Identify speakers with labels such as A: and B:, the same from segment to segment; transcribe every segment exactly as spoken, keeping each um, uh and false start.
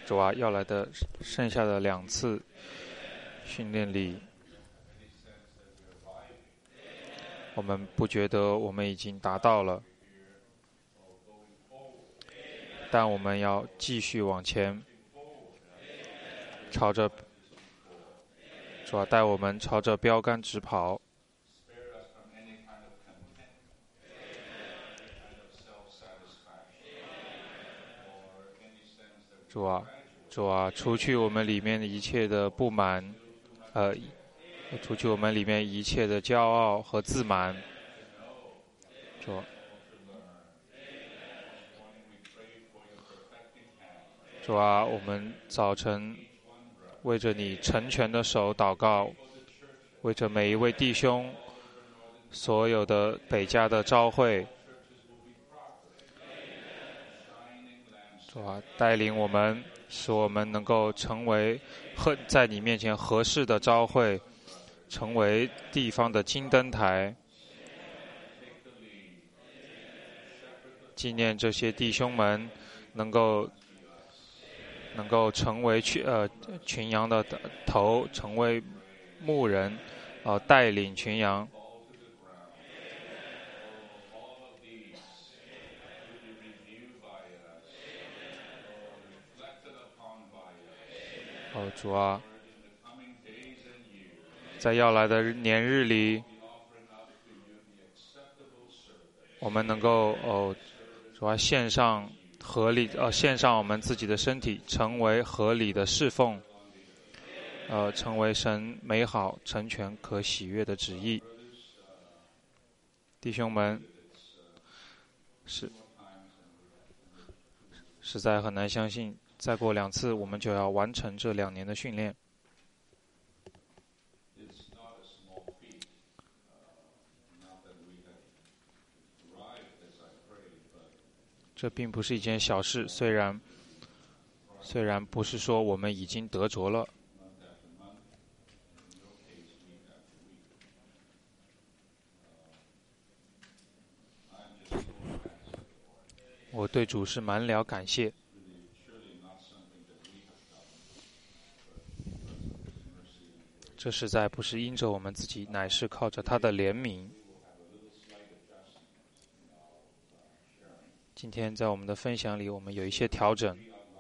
A: 主啊，要来的剩下的两次训练里，我们不觉得我们已经达到了，但我们要继续往前，朝着主啊带我们朝着标杆直跑。主啊，主啊，除去我们里面的一切的不满，呃，除去我们里面一切的骄傲和自满。主啊，主啊，我们早晨为着你成全的手祷告，为着每一位弟兄，所有的北加的召会，主啊，带领我们，使我们能够成为合在你面前合适的召会，成为地方的金灯台，纪念这些弟兄们能够能够成为群呃群羊的头，成为牧人，呃带领群羊。哦，主啊，在要来的年日里，我们能够哦，主啊，献上合理呃，献上我们自己的身体，成为合理的侍奉，呃，成为神美好、成全、可喜悦的旨意。弟兄们，是实在很难相信，再过两次我们就要完成这两年的训练。这并不是一件小事，虽然虽然不是说我们已经得着了。我对主是满了感谢。这实在不是因着我们自己，乃是靠着他的怜悯。今天在我们的分享里，我们有一些调整。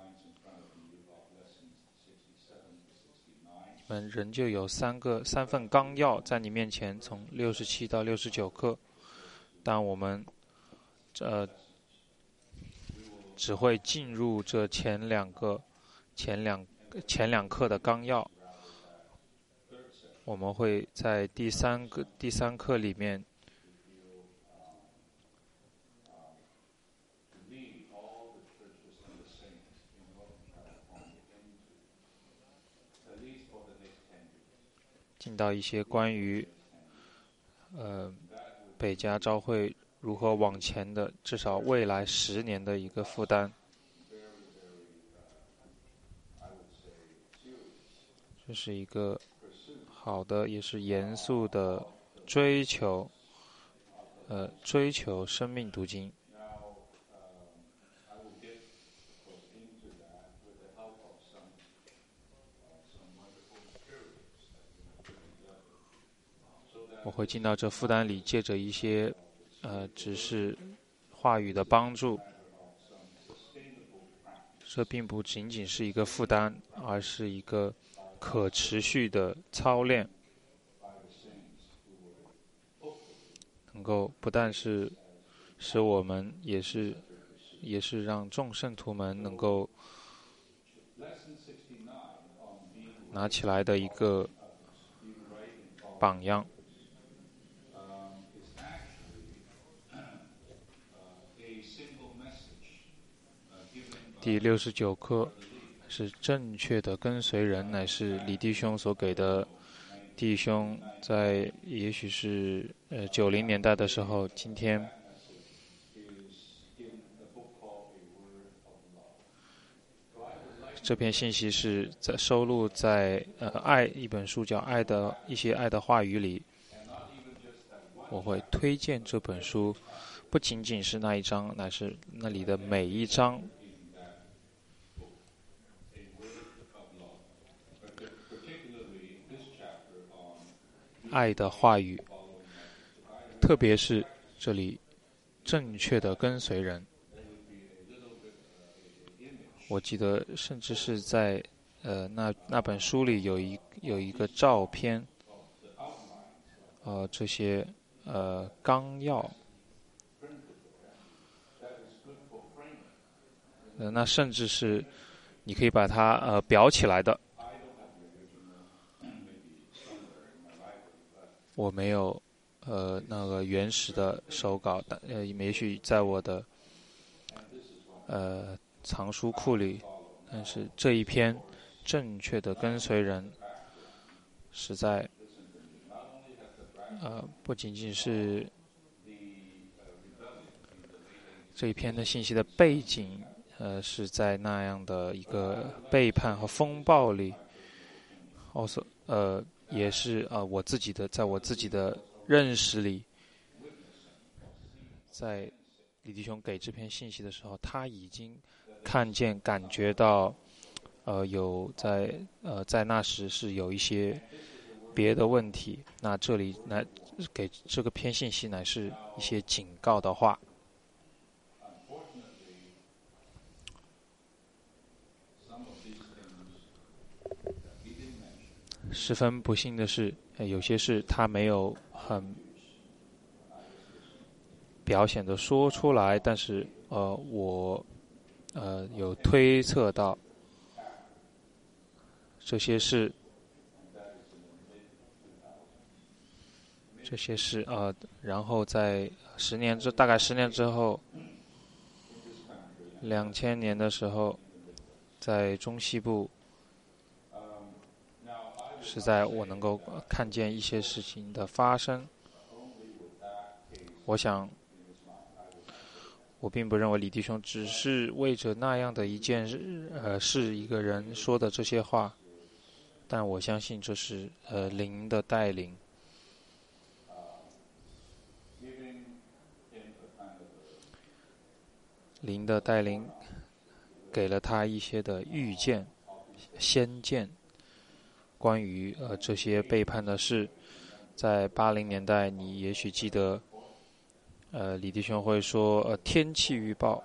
A: 你们仍旧有三个三份纲要在你面前，从六十七到六十九课，但我们呃只会进入这前两个前两前两课的纲要。我们会在第三个第三课里面进到一些关于呃北加召会如何往前的，至少未来十年的一个负担。这是一个好的，也是严肃的追求，呃，追求生命读经。我会进到这负担里，借着一些，呃，只是话语的帮助。这并不仅仅是一个负担，而是一个可持续的操练。能够不但是使我们，也是也是让众圣徒们能够拿起来的一个榜样。第六十九课是正确的跟随人，乃是李弟兄所给的。弟兄在也许是呃九零年代的时候，今天这篇信息是在收录在呃《爱》一本书叫《爱的一些爱的话语》里。我会推荐这本书，不仅仅是那一章，乃是那里的每一章。 爱的话语，特别是这里正确的跟随人。我记得甚至是在呃那那本书里有一有一个照片，呃这些呃纲要，呃那甚至是你可以把它呃裱起来的。我没有呃那个原始的手稿，但呃也许在我的呃藏书库里，但是这一篇正确的跟随人，实在呃不仅仅是这一篇的信息的背景，呃是在那样的一个背叛和风暴里，also 呃也是呃我自己的，在我自己的认识里，在李弟兄给这篇信息的时候，他已经看见、感觉到，呃，有在呃在那时是有一些别的问题。那这里来给这个篇信息乃是一些警告的话。十分不幸的是，呃、有些事他没有很表显的说出来，但是呃，我呃有推测到这些事，这些事呃，然后在十年之大概十年之后，两千年的时候，在中西部，是在我能够看见一些事情的发生。我想，我并不认为李弟兄只是为着那样的一件事，呃，是一个人说的这些话，但我相信这是呃灵的带领，灵的带领给了他一些的预见、先见，关于呃这些背叛的事。在八零年代，你也许记得，呃，李弟兄会说，呃，天气预报。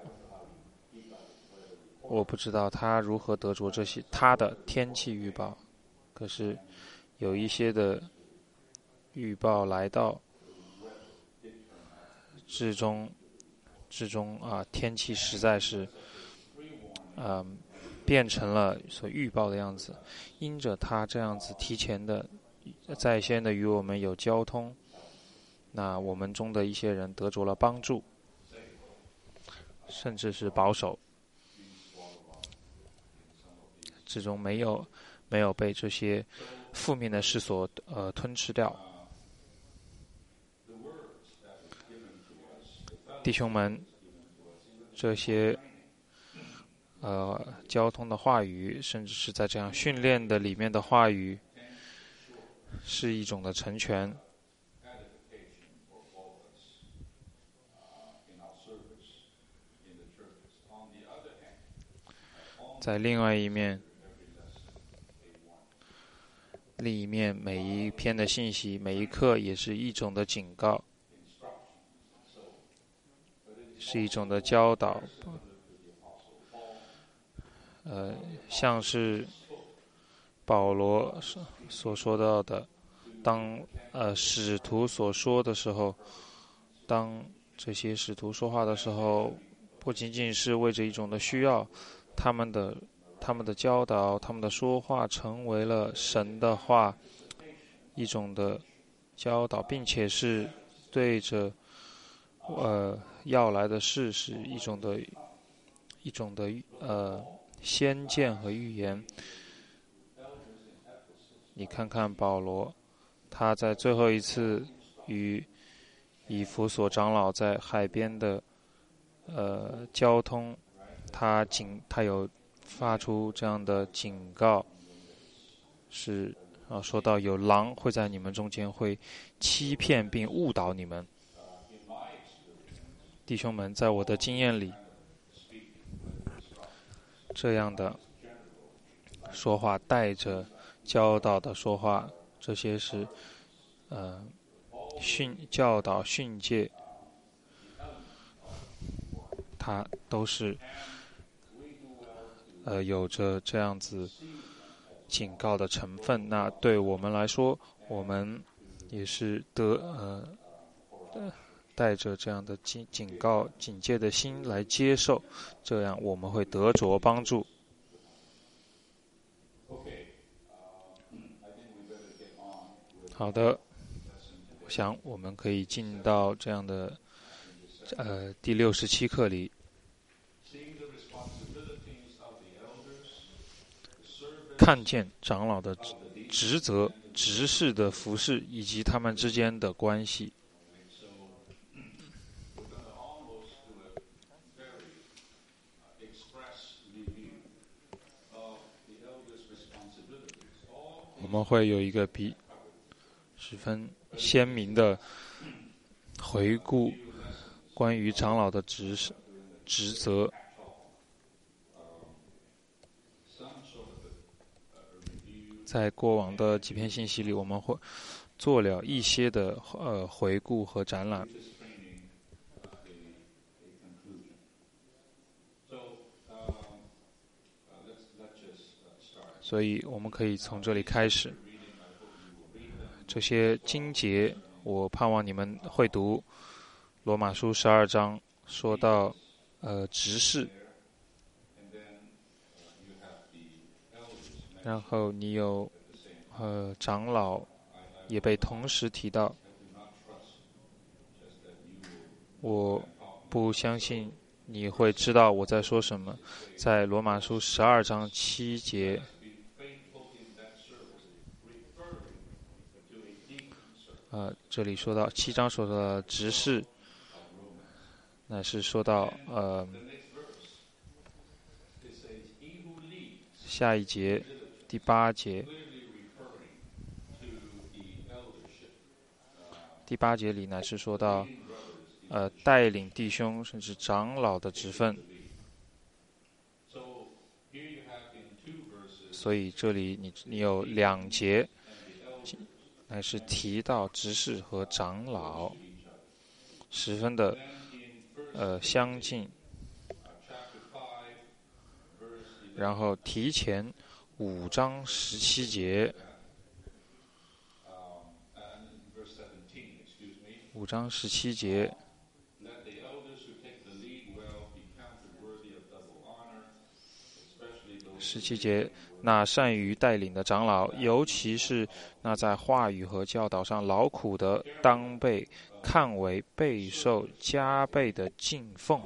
A: 我不知道他如何得着这些他的天气预报，可是有一些的预报来到至终，至终啊，天气实在是，嗯、呃，变成了所预报的样子。因着他这样子提前的、在先的与我们有交通，那我们中的一些人得着了帮助，甚至是保守，最终没有没有被这些负面的事所呃吞吃掉。弟兄们，这些呃交通的话语，甚至是在这样训练的里面的话语，是一种的成全。在另外一面，另一面每一篇的信息，每一课也是一种的警告，是一种的教导。呃，像是保罗所说到的，当呃使徒所说的时候，当这些使徒说话的时候，不仅仅是为着一种的需要，他们的他们的教导，他们的说话成为了神的话，一种的教导，并且是对着呃要来的事是一种的一种的呃先见和预言。你看看保罗，他在最后一次与以弗所长老在海边的呃交通，他警他有发出这样的警告，是啊，说到有狼会在你们中间会欺骗并误导你们。弟兄们，在我的经验里，这样的说话带着教导的说话，这些是呃训教导训诫，它都是呃有着这样子警告的成分。那对我们来说，我们也是得呃带着这样的警警告警戒的心来接受，这样我们会得着帮助。好的，我想我们可以进到这样的呃第六十七课里，看见长老的职责、执事的服事以及他们之间的关系。我们会有一个比十分鲜明的回顾关于长老的职职责。在过往的几篇信息里，我们会做了一些的呃回顾和展览。所以我们可以从这里开始。这些经节，我盼望你们会读罗马书十二章，说到呃执事，然后你有呃长老也被同时提到。我不相信你会知道我在说什么。在罗马书十二章七节，呃，这里说到七章说的执事，乃是说到呃下一节第八节，第八节里乃是说到呃带领弟兄甚至长老的职分。所以这里你你有两节，乃是提到执事和长老，十分的呃相近。然后提前五章十七节，五章十七节，十七节，那善于带领的长老，尤其是那在话语和教导上劳苦的，当被看为备受加倍的敬奉。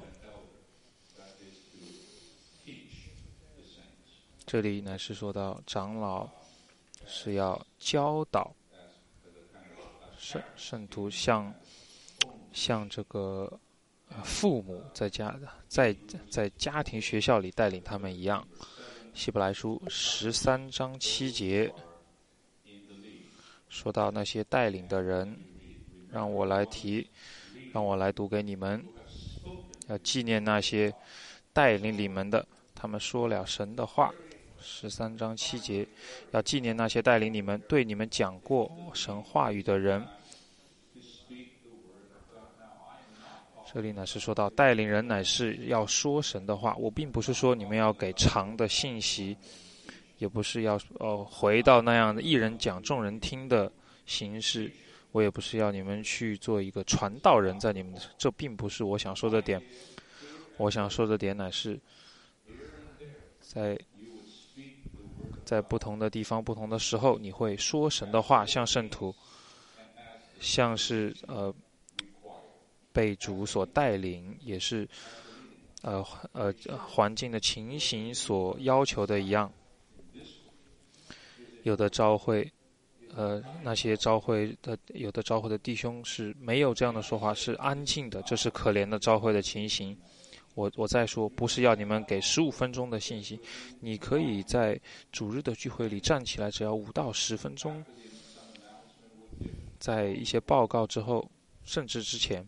A: 这里呢是说到长老是要教导圣圣徒像像这个父母在家在在家庭学校里带领他们一样。希伯来书十三章七节说到那些带领的人，让我来提，让我来读给你们，要纪念那些带领你们的，他们说了神的话。十三章七节，要纪念那些带领你们、对你们讲过神话语的人。这里呢是说到带领人乃是要说神的话。我并不是说你们要给长的信息，也不是要呃回到那样的一人讲众人听的形式，我也不是要你们去做一个传道人，在你们的，这并不是我想说的点。我想说的点乃是在在不同的地方、不同的时候，你会说神的话，像圣徒，像是呃被主所带领，也是呃呃环境的情形所要求的一样。有的召会，呃那些召会的有的召会的弟兄是没有这样的说话，是安静的，这是可怜的召会的情形。我我再说，不是要你们给十五分钟的信息，你可以在主日的聚会里站起来，只要五到十分钟，在一些报告之后，甚至之前，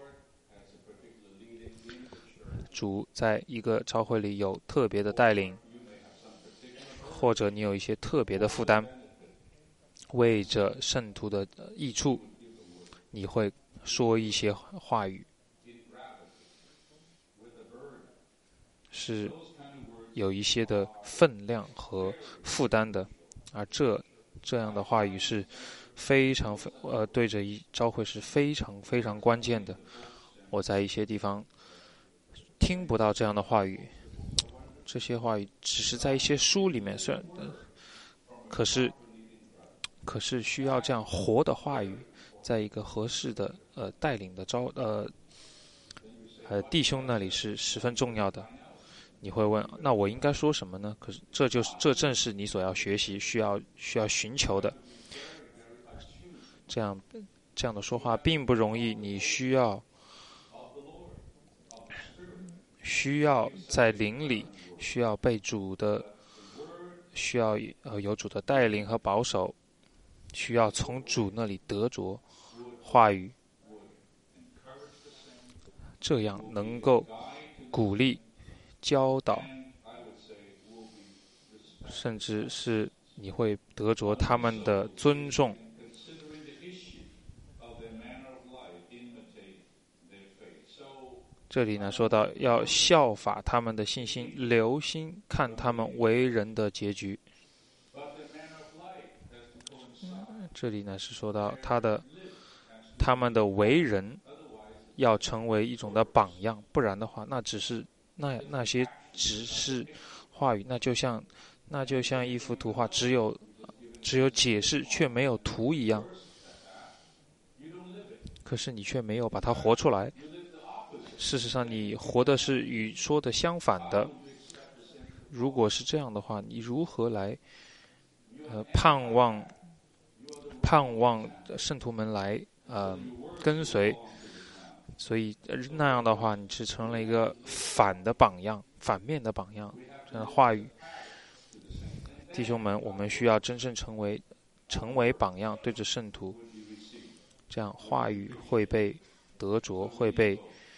A: 主在一个召会里有特别的带领，或者你有一些特别的负担， 为着圣徒的益处，你会说一些话语，是有一些的分量和负担的，而这这样的话语是非常呃对着一召会是非常非常关键的。我在一些地方听不到这样的话语，这些话语只是在一些书里面，虽然、呃、可是可是需要这样活的话语，在一个合适的呃带领的招呃呃弟兄那里是十分重要的。你会问，那我应该说什么呢？可是这就是这正是你所要学习、需要需要寻求的。这样这样的说话并不容易，你需要需要在灵里，需要被主的，需要呃有主的带领和保守，需要从主那里得着话语，这样能够鼓励、教导，甚至是你会得着他们的尊重。这里呢说到要效法他们的信心，留心看他们为人的结局。这里呢是说到他的他们的为人要成为一种的榜样，不然的话，那只是那那些只是话语，那就像那就像一幅图画，只有只有解释却没有图一样。可是你却没有把它活出来。事实上，你活的是与说的相反的。如果是这样的话，你如何来呃盼望盼望圣徒们来呃跟随？所以那样的话，你是成了一个反的榜样，反面的榜样。这样的话语，弟兄们，我们需要真正成为成为榜样，对着圣徒，这样话语会被得着，会被。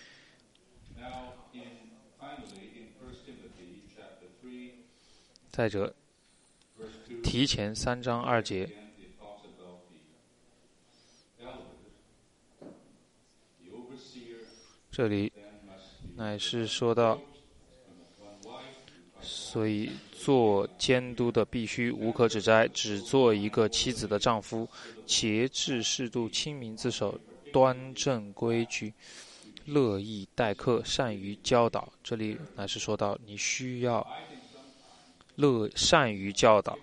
A: 再者，提前三章二节，这里乃是说到，所以做监督的必须无可指摘，只做一个妻子的丈夫，节制适度，亲民自守，端正规矩，乐意待客，善于教导。这里乃是说到你需要乐善于教导，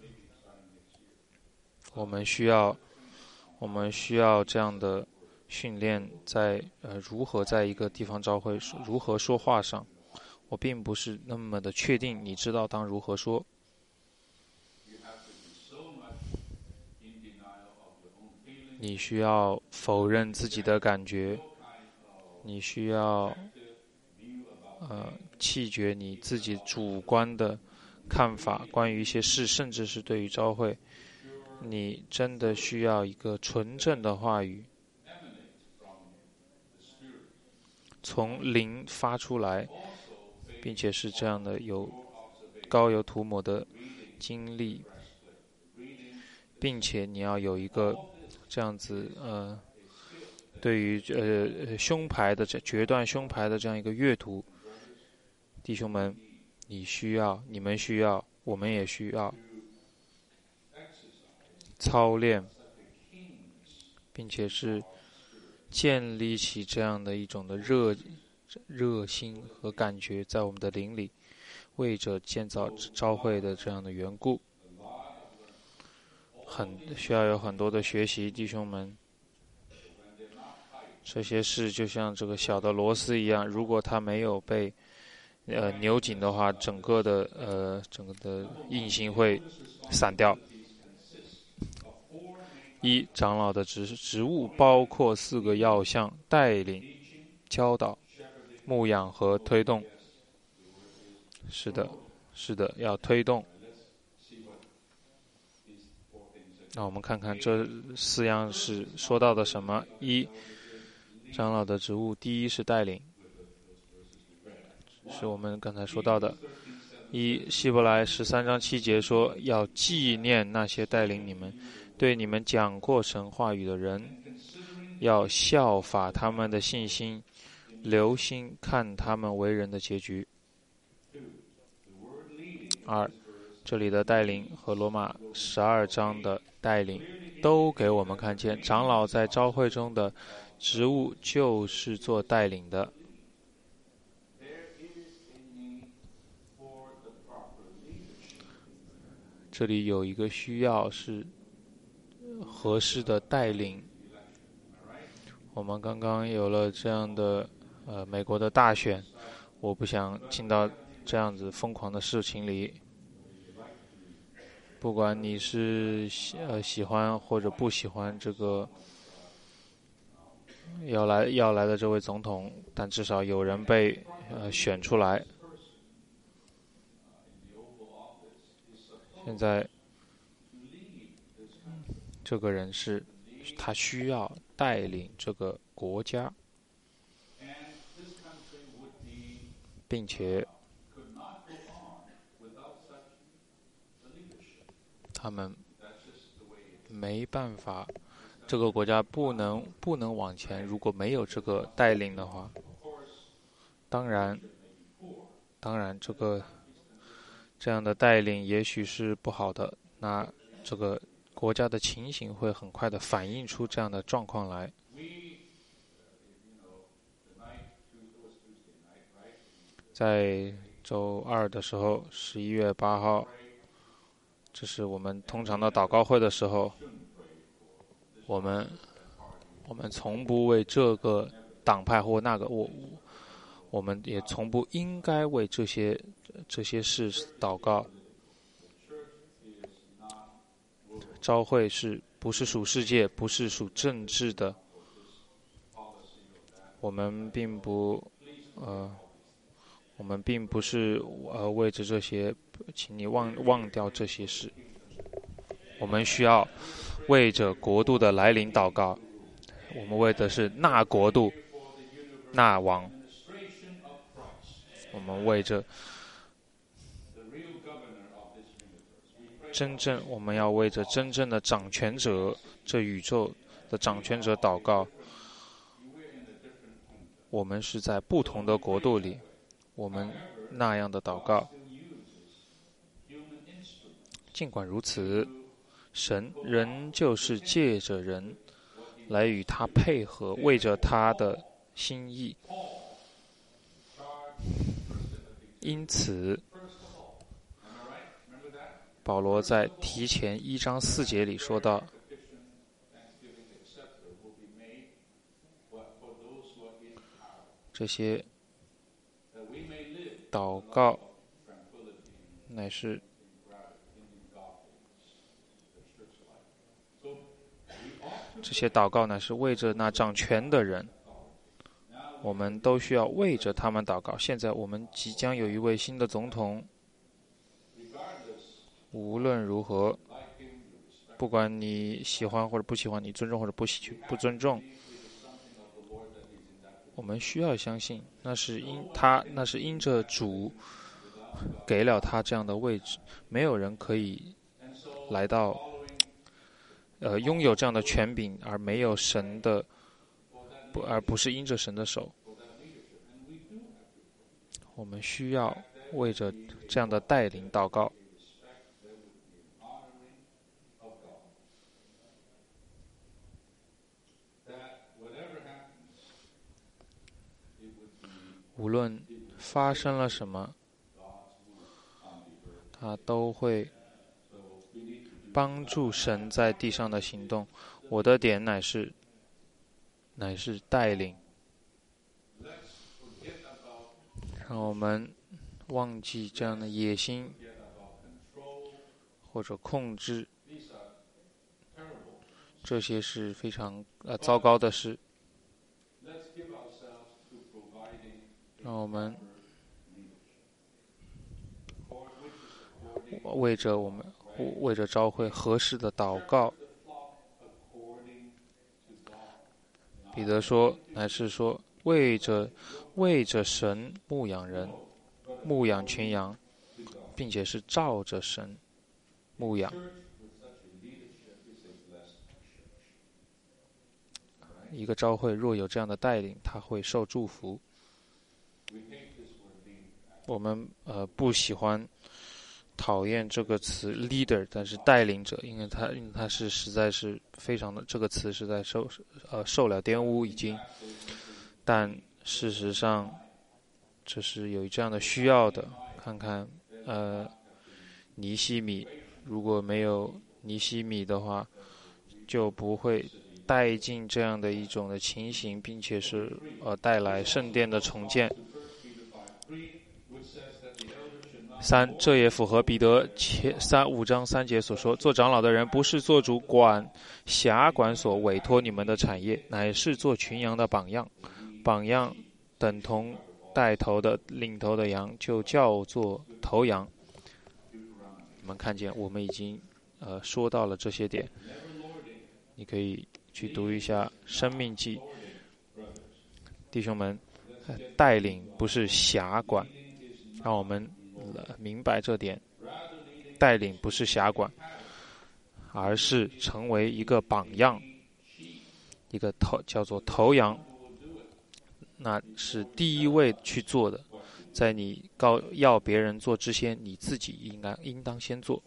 A: 我们需要我们需要这样的训练在，在呃如何在一个地方召会如何说话上。我并不是那么的确定你知道当如何说。你需要否认自己的感觉，你需要呃弃绝你自己主观的看法，关于一些事，甚至是对于召会，你真的需要一个纯正的话语，从灵发出来，并且是这样的有膏油涂抹的经历，并且你要有一个这样子呃，对于呃胸牌的决断胸牌的这样一个阅读，弟兄们，你需要，你们需要，我们也需要操练，并且是建立起这样的一种的热热心和感觉，在我们的灵里，为着建造召会的这样的缘故，很需要有很多的学习，弟兄们。这些事就像这个小的螺丝一样，如果它没有被呃扭紧的话，整个的呃整个的硬性会散掉。一、长老的职职务包括四个要项：带领、教导、牧养和推动。是的，是的，要推动。那我们看看这四样是说到的什么。一、长老的职务，第一是带领，是我们刚才说到的。一希伯来十三章七节说，要纪念那些带领你们， 对你们讲过神话语的人，要效法他们的信心，留心看他们为人的结局。二，这里的带领和罗马十二章的带领都给我们看见，长老在召会中的职务就是做带领的。这里有一个需要是合适的带领。我们刚刚有了这样的呃美国的大选，我不想进到这样子疯狂的事情里。不管你是喜呃喜欢或者不喜欢这个要来要来的这位总统，但至少有人被呃选出来。现在这个人是他需要带领这个国家，并且他们没办法，这个国家不能不能往前，如果没有这个带领的话。当然，当然这个这样的带领也许是不好的，那这个国家的情形会很快的反映出这样的状况来。在周二的时候，十一月八号，这是我们通常的祷告会的时候，我们我们从不为这个党派或那个我我们也从不应该为这些这些事祷告。召会是不是属世界，不是属政治的？我们并不呃，我们并不是呃为着这些，请你忘忘掉这些事。我们需要为着国度的来临祷告。我们为的是那国度、那王。我们为着真正，我们要为着真正的掌权者，这宇宙的掌权者祷告。我们是在不同的国度里，我们那样的祷告。尽管如此，神仍旧是借着人来与他配合，为着他的心意。因此，保罗在提前一章四节里说到，这些祷告乃是这些祷告乃是为着那掌权的人，我们都需要为着他们祷告。现在我们即将有一位新的总统，无论如何，不管你喜欢或者不喜欢，你尊重或者不喜不尊重，我们需要相信，那是因他，那是因着主给了他这样的位置，没有人可以来到，呃，拥有这样的权柄，而没有神的，不，而不是因着神的手。我们需要为着这样的带领祷告。无论发生了什么，他都会帮助神在地上的行动。我的点乃是，乃是带领。让我们忘记这样的野心或者控制，这些是非常呃糟糕的事。让我们为着我们为着召会合适的祷告。彼得说，乃是说为着为着神牧养人，牧养群羊，并且是照着神牧养。 一个教会若有这样的带领，他会受祝福。我们呃不喜欢讨厌这个词 leader， 但是带领者，因为他因为他是实在是非常的这个词实在受呃受了玷污已经，但事实上这是有这样的需要的。看看呃尼希米，如果没有尼希米的话，就不会带进这样的一种的情形，并且是呃带来圣殿的重建。三，这也符合彼得前三五章三节所说：做长老的人不是做主管辖管所委托你们的产业，乃是做群羊的榜样。榜样等同带头的领头的羊，就叫做头羊。你们看见我们已经呃说到了这些点，你可以去读一下《生命记》。弟兄们，带领不是辖管，让我们明白这点。带领不是辖管，而是成为一个榜样，一个头叫做头羊，那是第一位去做的。在你告要别人做之前，你自己应该应当先做。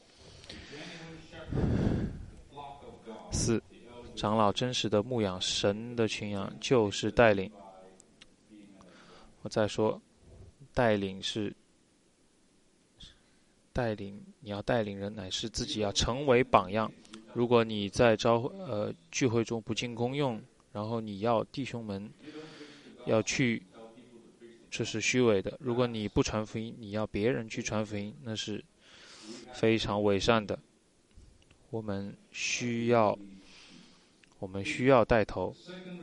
A: 四，长老真实的牧养神的群羊，就是带领。我再说，带领是带领，你要带领人，乃是自己要成为榜样。如果你在招呃聚会中不尽功用，然后你要弟兄们要去，这是虚伪的。如果你不传福音，你要别人去传福音，那是非常伪善的。我们需要，我们需要带头。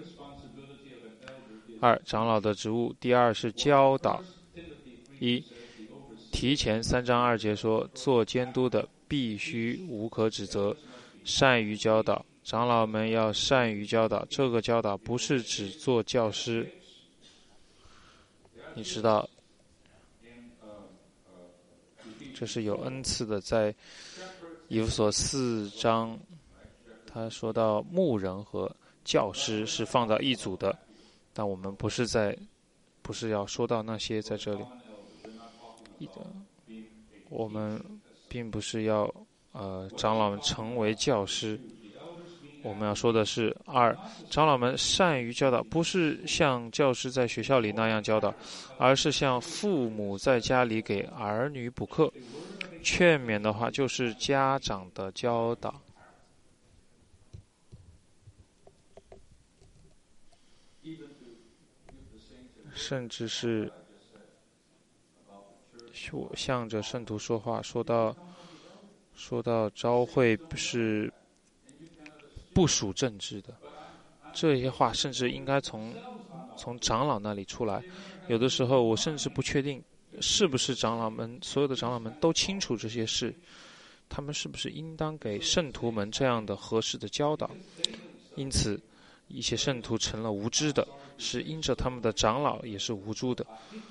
A: 二，长老的职务，第二是教导。一，提前三章二节说，做监督的必须无可指责，善于教导。长老们要善于教导，这个教导不是只做教师。你知道，这是有恩赐的。在以弗所四章，他说到牧人和教师是放到一组的，但我们不是在，不是要说到那些在这里。我们并不是要呃长老们成为教师，我们要说的是二，长老们善于教导，不是像教师在学校里那样教导，而是像父母在家里给儿女补课。劝勉的话就是家长的教导。甚至是向着圣徒说话，说到说到教会是不属政治的，这些话甚至应该从从长老那里出来。有的时候我甚至不确定是不是长老们所有的长老们都清楚这些事，他们是不是应当给圣徒们这样的合适的教导。因此一些圣徒成了无知的，是因着他们的长老也是无辜的。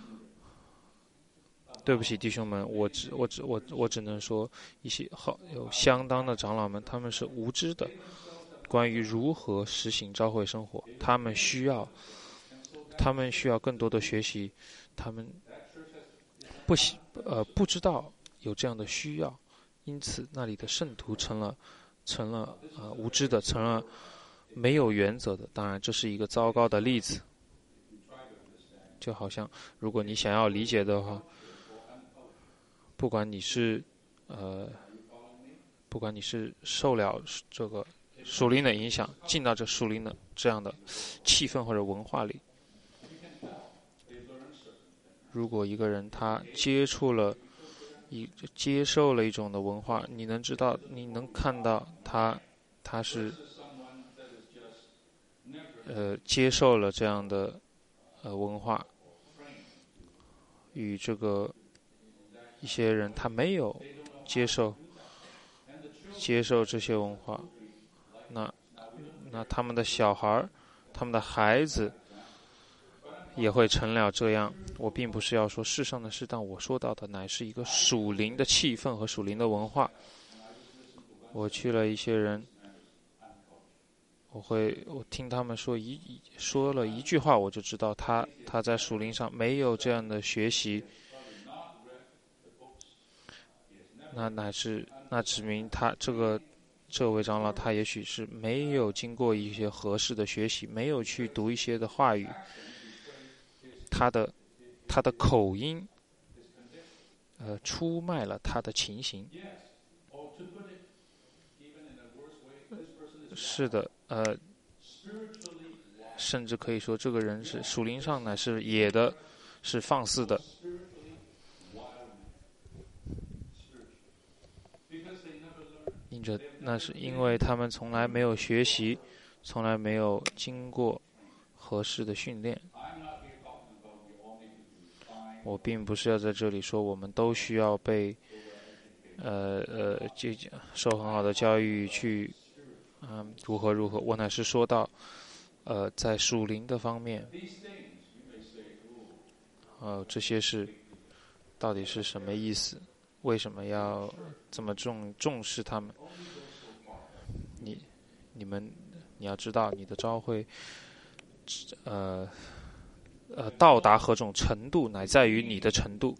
A: 对不起，弟兄们，我只我只我我只能说，一些好有相当的长老们，他们是无知的，关于如何实行教会生活，他们需要，他们需要更多的学习，他们不喜呃不知道有这样的需要，因此那里的圣徒成了成了呃无知的，成了没有原则的。当然，这是一个糟糕的例子。就好像如果你想要理解的话，不管你是呃，不管你是受了这个属灵的影响，进到这属灵的这样的气氛或者文化里，如果一个人他接触了一接受了一种的文化，你能知道，你能看到他他是呃接受了这样的呃文化，与这个一些人他没有接受接受这些文化，那那他们的小孩他们的孩子也会成了这样。我并不是要说世上的事，但我说到的乃是一个属灵的气氛和属灵的文化。我去了一些人我会我听他们说一说了一句话，我就知道他他在属灵上没有这样的学习，那乃是那指明他这个这位长老他也许是没有经过一些合适的学习，没有去读一些的话语，他的他的口音，呃，出卖了他的情形。是的，呃，甚至可以说这个人是属灵上乃是野的，是放肆的。因着那是因为他们从来没有学习，从来没有经过合适的训练。我并不是要在这里说我们都需要被呃呃就受很好的教育去嗯如何如何，我乃是说到呃在属灵的方面，呃这些是到底是什么意思？为什么要这么重重视他们？你你们你要知道，你的召会，呃呃到达何种程度，乃在于你的程度。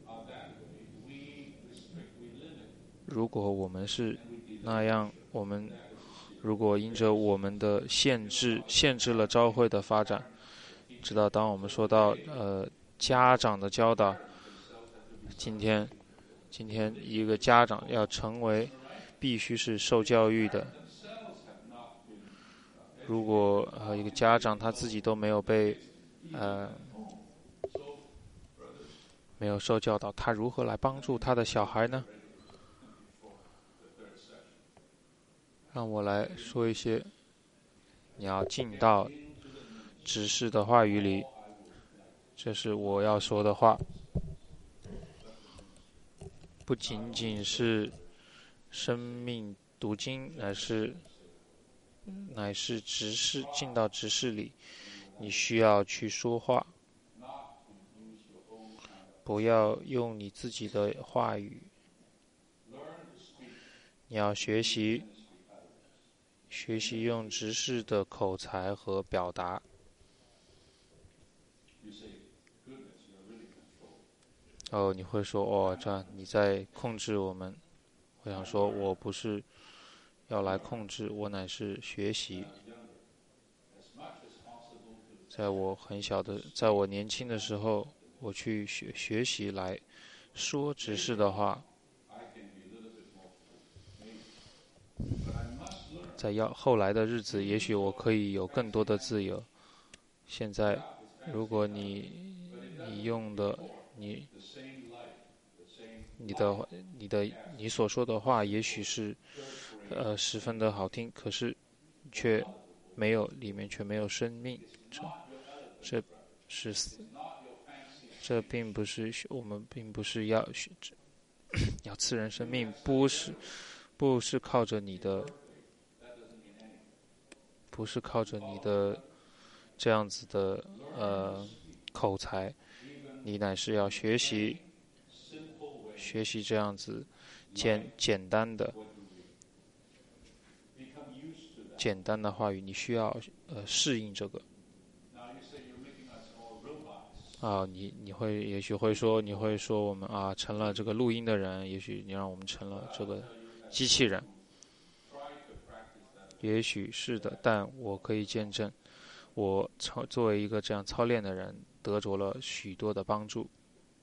A: 如果我们是那样，我们如果因着我们的限制，限制了召会的发展，直到当我们说到呃家长的教导，今天今天一个家长要成为必须是受教育的。如果呃一个家长他自己都没有被呃没有受教导，他如何来帮助他的小孩呢？让我来说一些，你要进到执事的话语里，这是我要说的话，不仅仅是生命读经，乃是乃是执事进到执事里，你需要去说话，不要用你自己的话语，你要学习学习用执事的口才和表达。哦，你会说哦，这样你在控制我们。我想说，我不是要来控制，我乃是学习。在我很小的，在我年轻的时候，我去学学习来说执事的话。在要后来的日子，也许我可以有更多的自由。现在，如果你你用的你你的你的你所说的话，也许是呃十分的好听，可是却没有里面却没有生命，这这是这并不是我们并不是要要赐人生命，不是不是靠着你的。不是靠着你的这样子的呃口才，你乃是要学习学习这样子简简单的简单的话语，你需要呃适应这个。啊，你你会也许会说你会说我们啊成了这个录音的人，也许你让我们成了这个机器人。也许是的，但我可以见证，我操作为一个这样操练的人，得着了许多的帮助。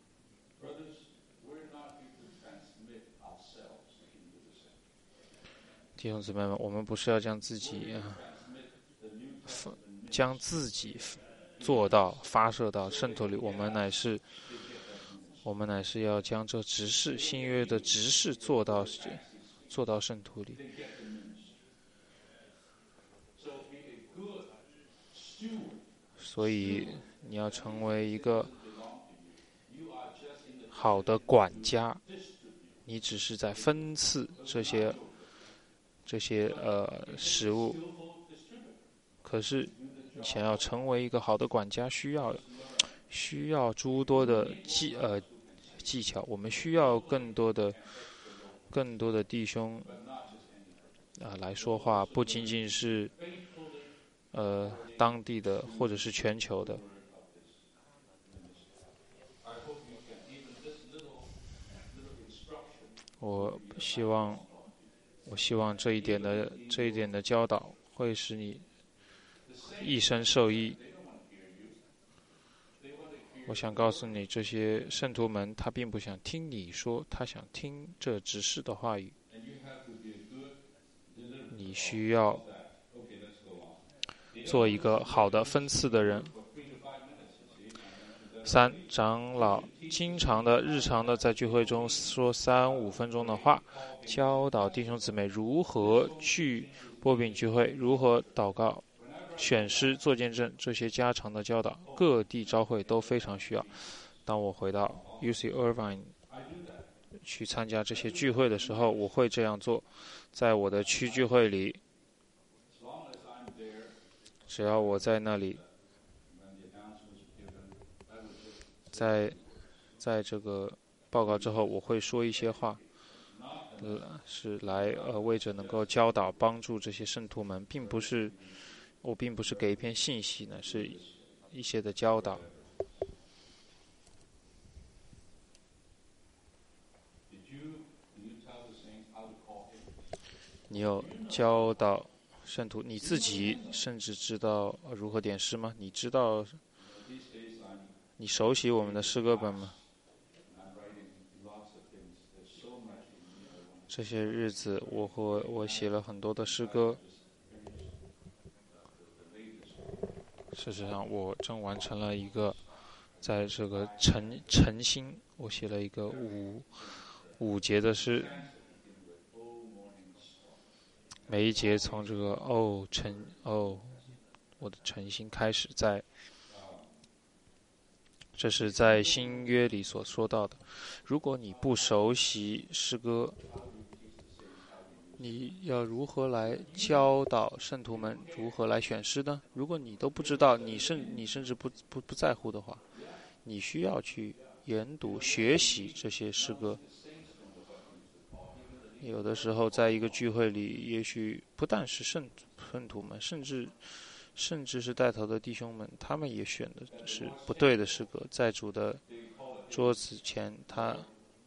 A: 弟兄姊妹们，我们不是要将自己、啊、将自己做到发射到圣徒里，我们乃是我们乃是要将这执事新约的执事做到做到圣徒里。所以你要成为一个好的管家，你只是在分赐这些这些呃食物，可是你想要成为一个好的管家，需要需要诸多的技呃技巧，我们需要更多的更多的弟兄啊、呃、来说话，不仅仅是呃当地的或者是全球的。我希望，我希望这一点的这一点的教导会使你一生受益。我想告诉你，这些圣徒们他并不想听你说，他想听这指示的话语。你需要做一个好的分赐的人。三，长老经常的、日常的在聚会中说三五分钟的话，教导弟兄姊妹如何去波饼聚会，如何祷告、选诗、做见证，这些家常的教导，各地召会都非常需要。当我回到 U C Irvine 去参加这些聚会的时候，我会这样做。在我的区聚会里，只要我在那里，在在这个报告之后，我会说一些话，呃，是来呃为着能够教导、帮助这些圣徒们，并不是我并不是给一篇信息呢，是一些的教导。你有教导圣徒，你自己甚至知道如何点诗吗？你知道，你熟悉我们的诗歌本吗？这些日子，我和我写了很多的诗歌。事实上，我正完成了一个，在这个晨晨星，我写了一个五五节的诗。每一节从这个哦晨哦，我的晨星开始在，这是在新约里所说到的。如果你不熟悉诗歌，你要如何来教导圣徒们如何来选诗呢？如果你都不知道，你甚你甚至不不不在乎的话，你需要去研读学习这些诗歌。有的时候，在一个聚会里，也许不但是圣圣徒们，甚至甚至是带头的弟兄们，他们也选的是不对的诗歌。在主的桌子前，他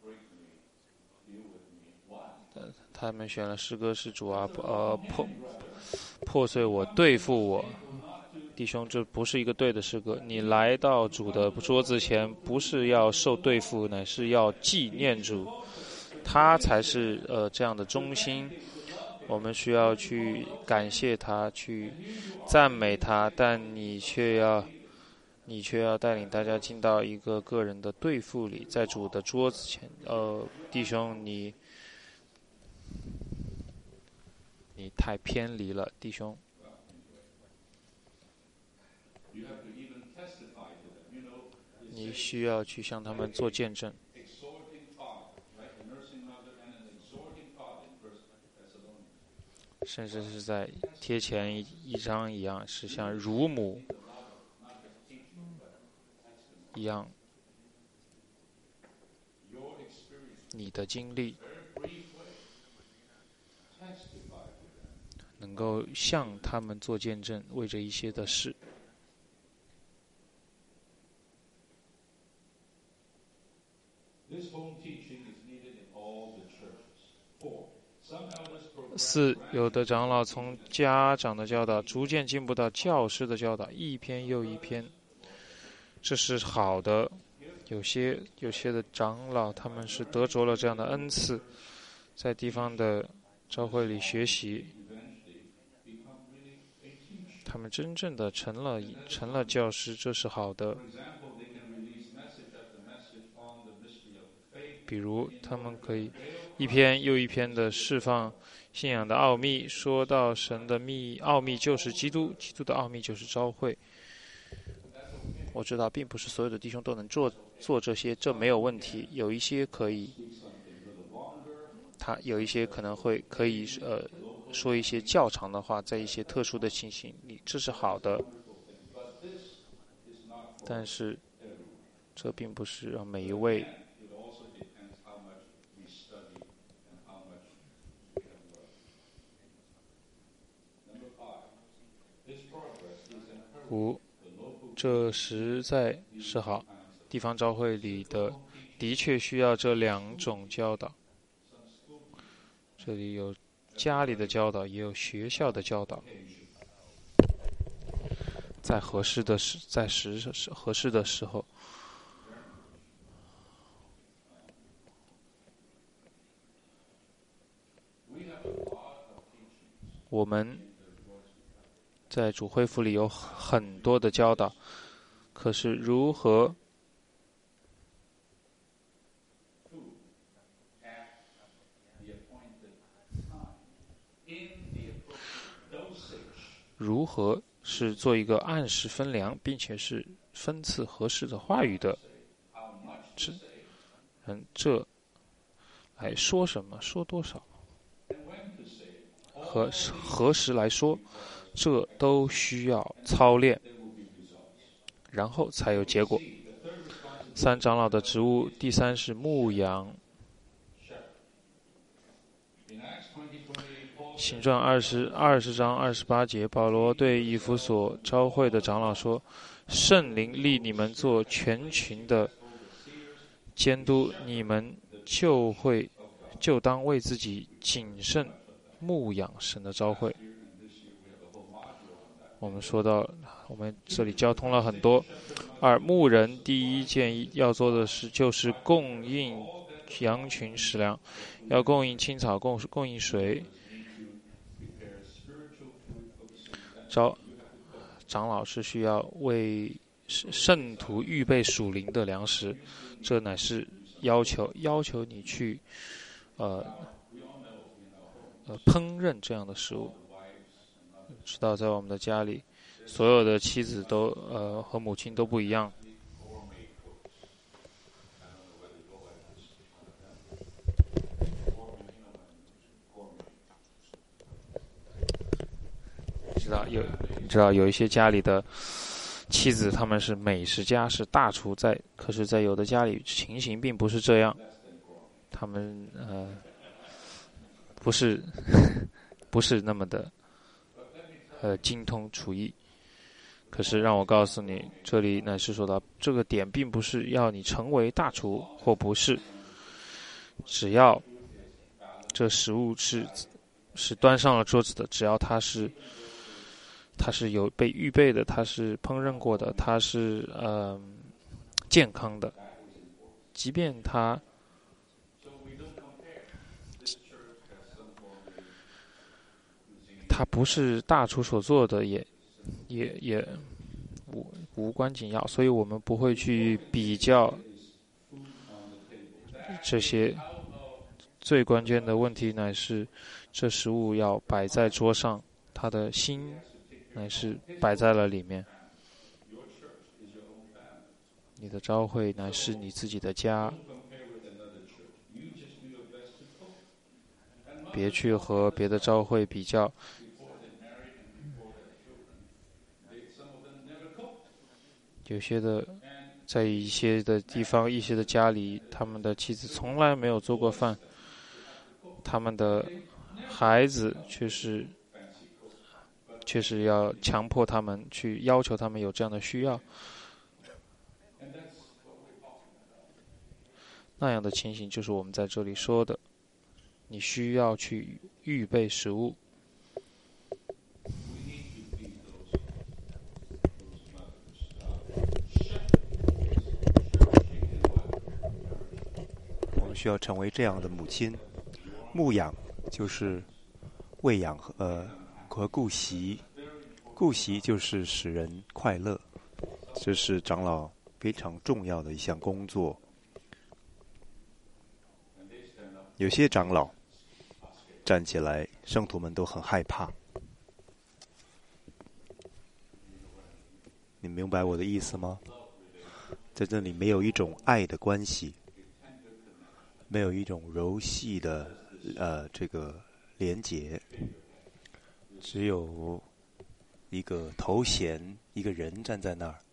A: 呃他们选了诗歌是主啊，呃破破碎我，对付我。弟兄，这不是一个对的诗歌。你来到主的桌子前，不是要受对付，乃是要纪念主。他才是呃这样的中心，我们需要去感谢他，去赞美他，但你却要你却要带领大家进到一个个人的对付里，在主的桌子前，呃，弟兄，你你太偏离了，弟兄。你需要去向他们做见证。甚至是在贴前一章一样，是像乳母一样，你的经历能够向他们做见证，为着一些的事。四，有的长老从家长的教导逐渐进步到教师的教导，一篇又一篇，这是好的。有些有些的长老他们是得着了这样的恩赐，在地方的教会里学习，他们真正的成了成了教师，这是好的。比如他们可以一篇又一篇的释放信仰的奥秘，说到神的秘奥秘就是基督，基督的奥秘就是召会。我知道并不是所有的弟兄都能做做这些，这没有问题。有一些可以，他有一些可能会可以呃说一些较长的话，在一些特殊的情形里，这是好的。但是这并不是让每一位。 这实在是好。地方教会里的的确需要这两种教导。这里有家里的教导，也有学校的教导。在合适的时，在时合适的时候，我们在主恢复里有很多的教导，可是如何如何是做一个按时分粮，并且是分赐合适的话语的这人，这来说什么，说多少，和何时来说，这都需要操练，然后才有结果。三长老的职务，第三是牧羊。行传二十二十章二十八节，保罗对以弗所召会的长老说：“圣灵立你们做全群的监督，你们就会就当为自己谨慎牧养神的召会。”我们说到，我们这里交通了很多。而牧人第一件要做的事就是供应羊群食粮，要供应青草，供供应水。招长老是需要为圣徒预备属灵的粮食，这乃是要求要求你去呃呃烹饪这样的食物。知道在我们的家里，所有的妻子都呃和母亲都不一样。知道有知道有一些家里的妻子，他们是美食家，是大厨，在可是，在有的家里情形并不是这样，他们呃不是不是那么的呃精通厨艺。可是让我告诉你，这里乃是说到这个点，并不是要你成为大厨或不是，只要这食物是是端上了桌子的，只要它是它是有被预备的，它是烹饪过的，它是呃健康的，即便它它不是大厨所做的，也也也无无关紧要，所以我们不会去比较这些。最关键的问题乃是，这食物要摆在桌上，他的心乃是摆在了里面。你的召会乃是你自己的家，别去和别的召会比较。有些的，在一些的地方、一些的家里，他们的妻子从来没有做过饭，他们的孩子却是确实要强迫他们去要求他们有这样的需要，那样的情形就是我们在这里说的，你需要去预备食物。
B: 我们需要成为这样的母亲。牧养就是喂养和呃和顾惜，顾惜就是使人快乐，这是长老非常重要的一项工作。有些长老站起来，圣徒们都很害怕。你明白我的意思吗？在这里没有一种爱的关系，没有一种柔细的呃这个连结，只有一个头衔，一个人站在那儿，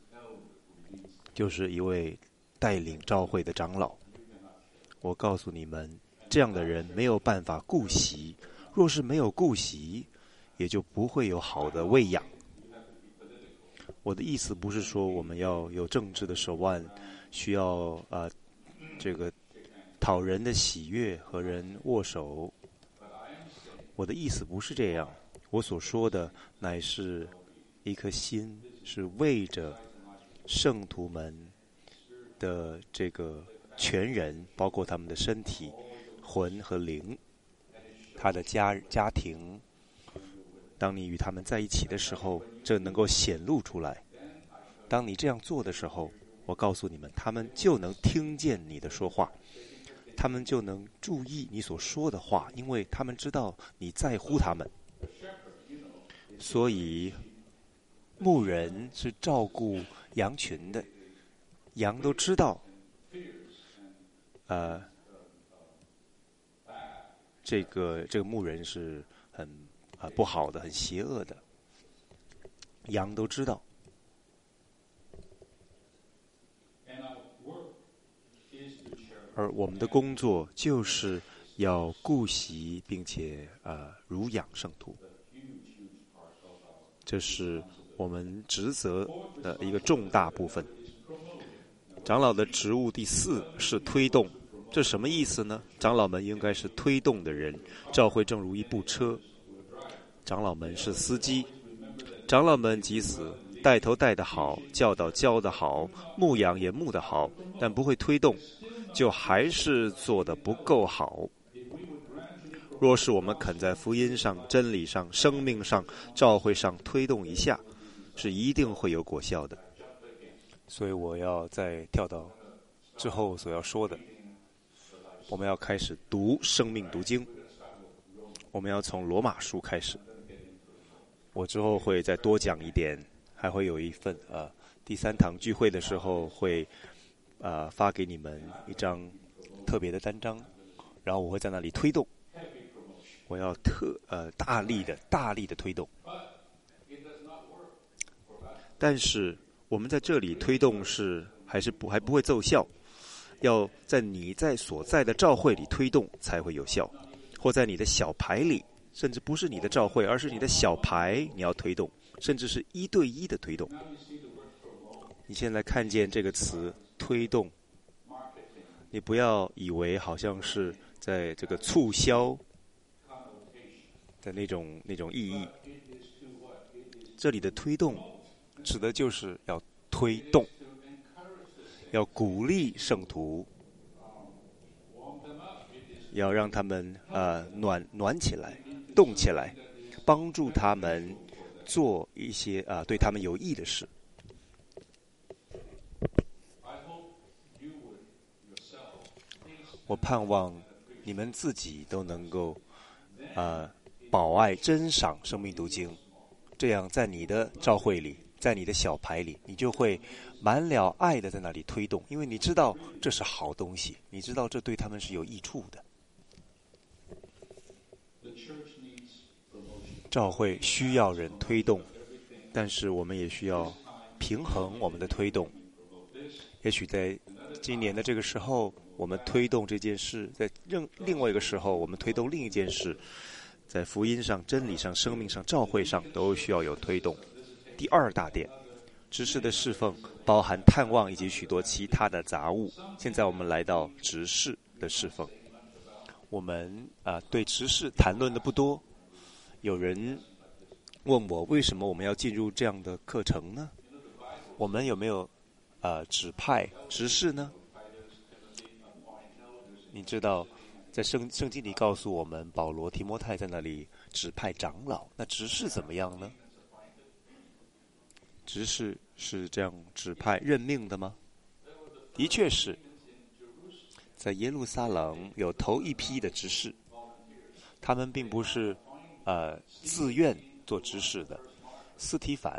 B: 就是一位带领召会的长老。我告诉你们，这样的人没有办法顾惜，若是没有顾惜，也就不会有好的喂养。 我的意思不是说我们要有政治的手腕，需要啊、呃、这个讨人的喜悦和人握手。我的意思不是这样，我所说的乃是一颗心，是为着圣徒们的这个全人，包括他们的身体、魂和灵，他的家家庭。当你与他们在一起的时候，这能够显露出来。当你这样做的时候，我告诉你们，他们就能听见你的说话，他们就能注意你所说的话，因为他们知道你在乎他们。所以牧人是照顾羊群的，羊都知道呃这个这个牧人是很啊不好的，很邪恶的，羊都知道。而我们的工作就是要顾惜并且呃乳养圣徒，这是我们职责的一个重大部分。长老的职务第四是推动，这什么意思呢？长老们应该是推动的人，教会正如一部车，长老们是司机，长老们即使带头带得好，教导教得好，牧养也牧得好，但不会推动，就还是做得不够好。若是我们肯在福音上、真理上、生命上、教会上推动一下，是一定会有果效的。所以我要再跳到之后所要说的，我们要开始读生命读经，我们要从罗马书开始。我之后会再多讲一点，还会有一份呃第三堂聚会的时候会呃发给你们一张特别的单张，然后我会在那里推动，我要特呃大力的大力的推动。但是我们在这里推动是还是不还不会奏效，要在你在所在的教会里推动才会有效，或在你的小牌里，甚至不是你的教会，而是你的小牌你要推动，甚至是一对一的推动。你现在看见这个词推动，你不要以为好像是在这个促销的那种那种意义。这里的推动指的就是要推动，要鼓励圣徒，要让他们呃暖暖起来，动起来，帮助他们做一些啊、呃、对他们有益的事。我盼望你们自己都能够呃保爱珍赏生命读经，这样在你的教会里，在你的小牌里，你就会满了爱的在那里推动，因为你知道这是好东西，你知道这对他们是有益处的。教会需要人推动，但是我们也需要平衡我们的推动。也许在今年的这个时候，我们推动这件事，在另另外一个时候，我们推动另一件事，在福音上、真理上、生命上、教会上都需要有推动。第二大点，执事的侍奉包含探望以及许多其他的杂物。现在我们来到执事的侍奉，我们啊、呃、对执事谈论的不多。有人问我为什么我们要进入这样的课程呢？我们有没有呃指派执事呢？你知道在圣圣经里告诉我们，保罗提摩太在那里指派长老，那执事怎么样呢？执事是这样指派任命的吗？的确是，在耶路撒冷有头一批的执事，他们并不是呃自愿做执事的。司提反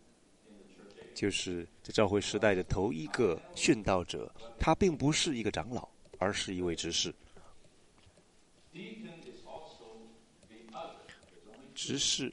B: 就是在教会时代的头一个殉道者，他并不是一个长老，而是一位执事。执事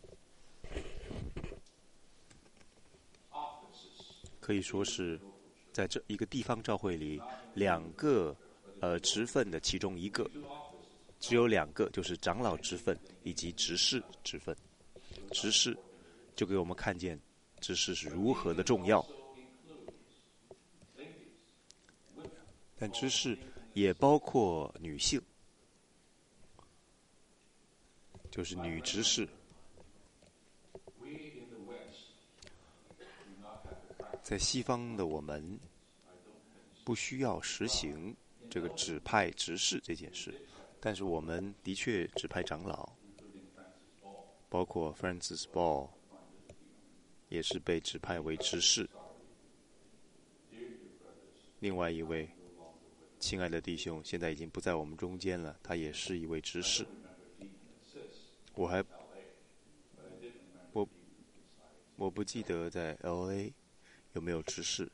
B: 可以说是在这一个地方教会里两个呃职分的其中一个，只有两个，就是长老职分以及执事职分。执事就给我们看见执事是如何的重要。但执事也包括女性，就是女执事。在西方的我们不需要实行这个指派执事这件事，但是我们的确指派长老，包括 Francis Ball 也是被指派为执事。另外一位亲爱的弟兄现在已经不在我们中间了，他也是一位执事。我还我我不记得在 L A 有没有执事。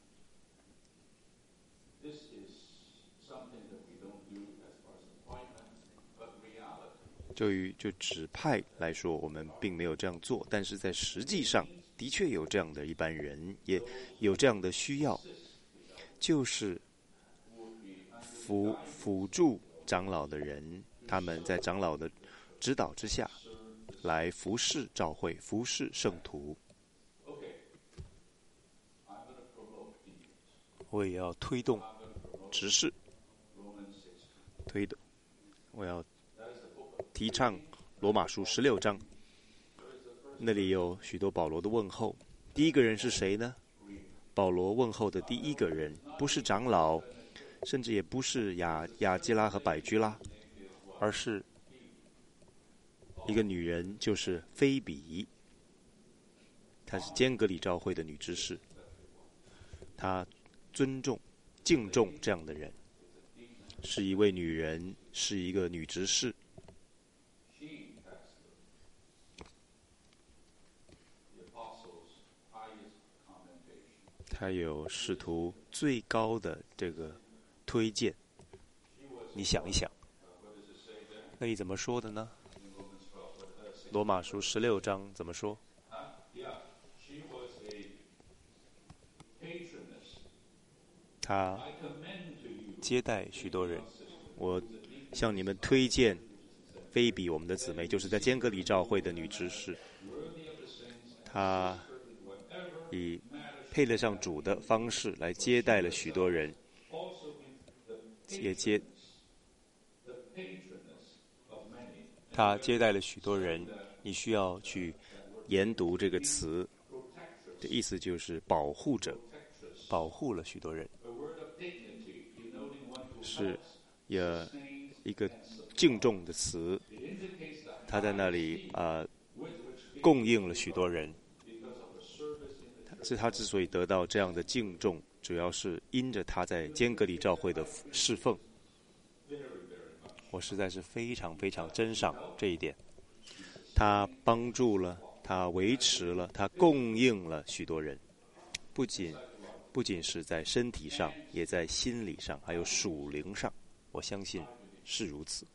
B: 就于就指派来说，我们并没有这样做，但是在实际上的确有这样的一般人，也有这样的需要，就是辅辅助长老的人，他们在长老的指导之下来服侍教会，服侍圣徒。我也要推动执事，推动，我要提倡罗马书十六章，那里有许多保罗的问候。第一个人是谁呢？保罗问候的第一个人不是长老，甚至也不是雅雅基拉和百居拉，而是一个女人，就是菲比。她是坚革里教会的女执事，她尊重敬重这样的人，是一位女人，是一个女执事。她有使徒最高的这个推荐。你想一想，那你怎么说的呢？罗马书十六章怎么说？他接待许多人。我向你们推荐菲比，我们的姊妹，就是在坚革里教会的女执事。她以配得上主的方式来接待了许多人，也接她接待了许多人。你需要去研读这个词，的意思就是保护者，保护了许多人，是也一个敬重的词。他在那里啊、呃、供应了许多人，是他之所以得到这样的敬重，主要是因着他在坚革里教会的侍奉。我实在是非常非常珍赏这一点。他帮助了，他维持了，他供应了许多人，不仅不仅是在身体上，也在心理上，还有属灵上，我相信是如此。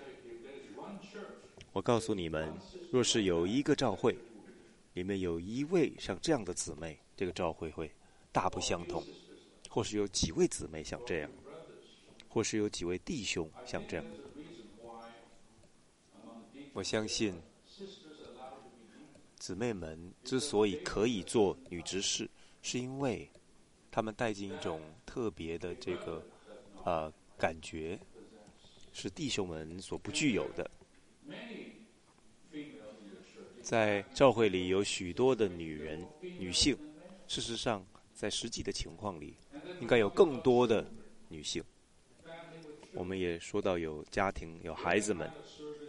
B: 我告诉你们，若是有一个教会里面有一位像这样的姊妹，这个教会会大不相同。或是有几位姊妹像这样，或是有几位弟兄像这样，我相信姊妹们之所以可以做女执事，是因为她们带进一种特别的这个呃感觉，是弟兄们所不具有的。在教会里有许多的女人、女性，事实上，在实际的情况里，应该有更多的女性。我们也说到有家庭、有孩子们，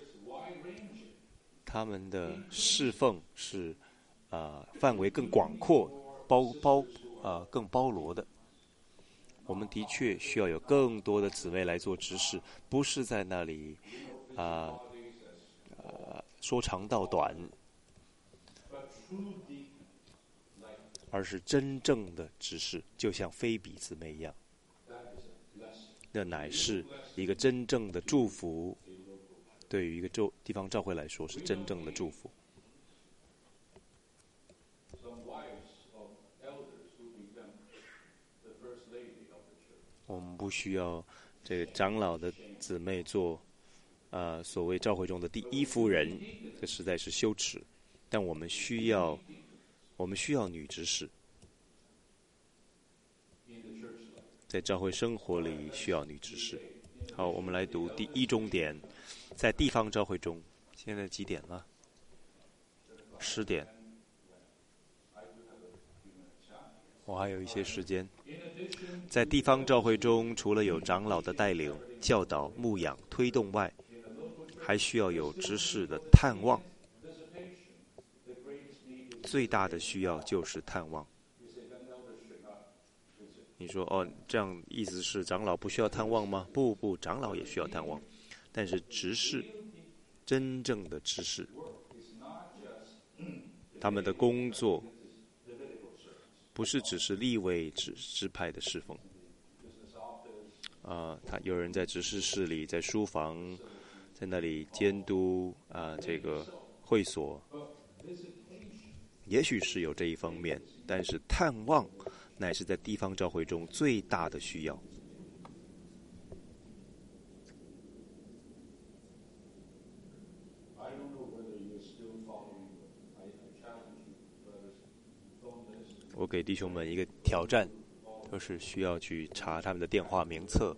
B: 他们的侍奉是啊、呃、范围更广阔、包包啊、呃、更包罗的。我们的确需要有更多的姊妹来做执事，不是在那里啊呃, 呃说长道短，而是真正的执事，就像菲比姊妹一样。那乃是一个真正的祝福，对于一个州地方教会来说是真正的祝福。我们不需要这个长老的姊妹做呃所谓教会中的第一夫人，这实在是羞耻。但我们需要我们需要女执事，在教会生活里需要女执事。好，我们来读第一中点，在地方教会中，现在几点了？十点。我还有一些时间。在地方教会中，除了有长老的带领、教导、牧养、推动外，还需要有执事的探望。最大的需要就是探望。你说哦，这样意思是长老不需要探望吗？不不，长老也需要探望，但是执事，真正的执事，他们的工作不是只是立位支支派的侍奉。啊、呃，他有人在执事室里，在书房，在那里监督啊、呃、这个会所，也许是有这一方面，但是探望乃是在地方教会中最大的需要。我给弟兄们一个挑战，就是需要去查他们的电话名册。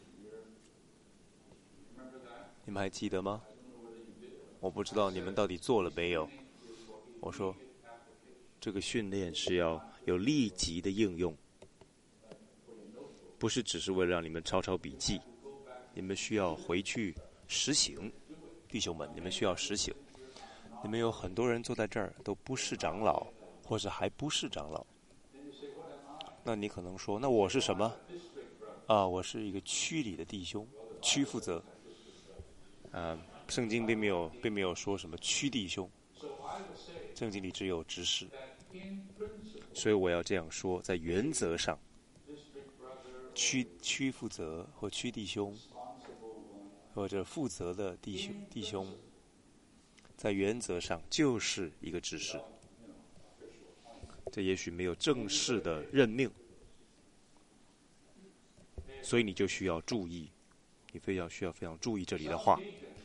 B: 你们还记得吗？我不知道你们到底做了没有。我说，这个训练是要有立即的应用，不是只是为了让你们抄抄笔记，你们需要回去实行。弟兄们，你们需要实行。你们有很多人坐在这儿都不是长老，或者还不是长老。那你可能说，那我是什么？啊，我是一个区里的弟兄，区负责。啊，圣经并没有并没有说什么区弟兄，圣经里只有执事。所以我要这样说，在原则上，区区负责或区弟兄，或者负责的弟兄弟兄，在原则上就是一个执事。这也许没有正式的任命，所以你就需要注意，你非常需要非常注意这里的话。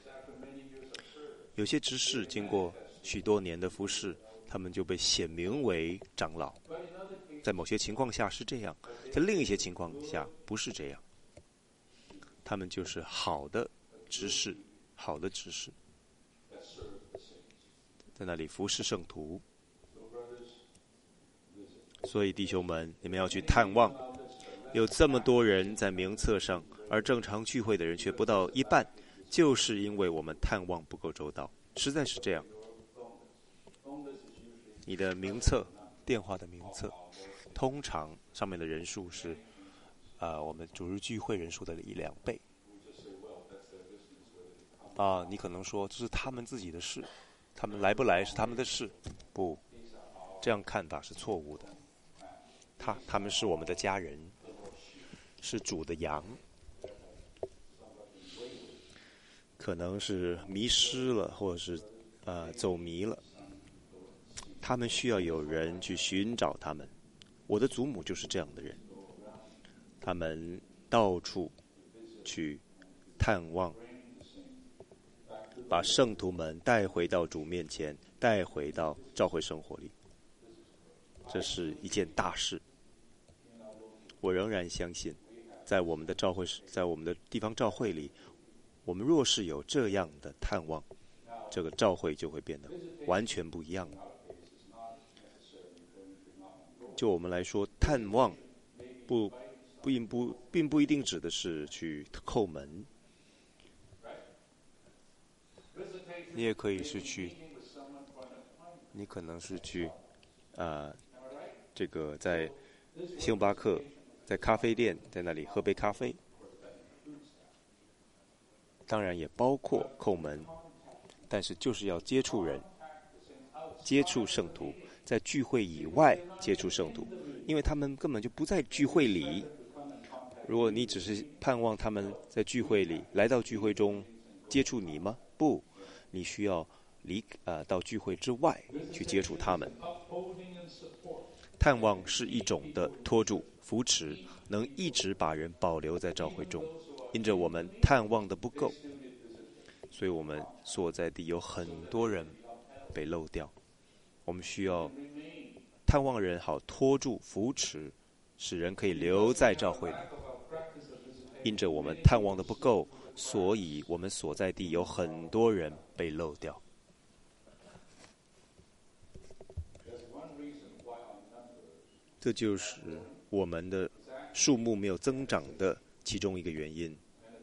B: 有些执事经过许多年的服侍，他们就被显明为长老。在某些情况下是这样，在另一些情况下不是这样。他们就是好的执事，好的执事，在那里服侍圣徒。所以弟兄们，你们要去探望。有这么多人在名册上，而正常聚会的人却不到一半，就是因为我们探望不够周到，实在是这样。你的名册，电话的名册，通常上面的人数是啊、呃，我们主日聚会人数的一两倍。啊、呃，你可能说这是他们自己的事，他们来不来是他们的事。不，这样看法是错误的。他他们是我们的家人，是主的羊，可能是迷失了，或者是呃走迷了，他们需要有人去寻找他们。我的祖母就是这样的人，他们到处去探望，把圣徒们带回到主面前，带回到教会生活里。这是一件大事。我仍然相信，在我们的教会，在我们的地方教会里，我们若是有这样的探望，这个教会就会变得完全不一样了。就我们来说，探望不并不并不一定指的是去叩门，你也可以是去，你可能是去，呃，这个在星巴克，在咖啡店，在那里喝杯咖啡。当然也包括叩门，但是就是要接触人，接触圣徒，在聚会以外接触圣徒，因为他们根本就不在聚会里。如果你只是盼望他们在聚会里来到聚会中接触你吗？不，你需要离呃到聚会之外去接触他们。探望是一种的托住、扶持，能一直把人保留在教会中。因着我们探望的不够，所以我们所在地有很多人被漏掉。我们需要探望人好拖住扶持，使人可以留在教会里。因着我们探望的不够，所以我们所在地有很多人被漏掉。这就是我们的数目没有增长的其中一个原因。